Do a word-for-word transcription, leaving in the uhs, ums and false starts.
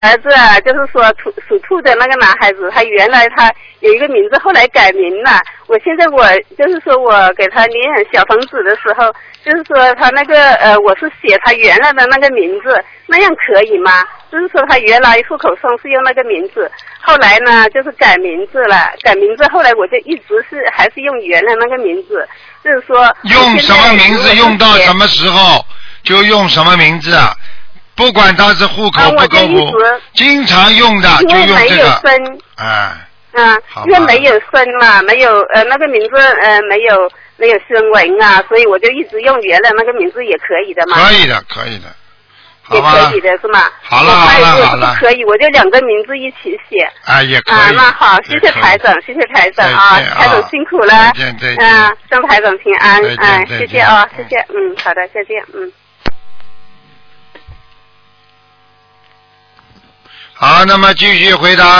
儿子啊，就是说兔属兔的那个男孩子，他原来他有一个名字，后来改名了。我现在我就是说我给他念小房子的时候，就是说他那个呃，我是写他原来的那个名字，那样可以吗？就是说他原来户口上是用那个名字，后来呢就是改名字了，改名字后来我就一直是还是用原来那个名字，就是说用什么名字用到什么时候就用什么名字啊？不管他是户口不够户，经常用的就用这个。啊。 嗯，因为没有生嘛，没有呃那个名字呃没有没有声纹啊，所以我就一直用原来那个名字也可以的嘛。 可以的，可以的。 也可以的是吗？ 好了好了好了。 可以，我就两个名字一起写。 啊，也可以。 啊，那好，谢谢台长，谢谢台长啊，台长辛苦了。 再见再见。 嗯，祝台长平安，哎，谢谢啊，谢谢，嗯，好的，再见，嗯。 好，那么继续回答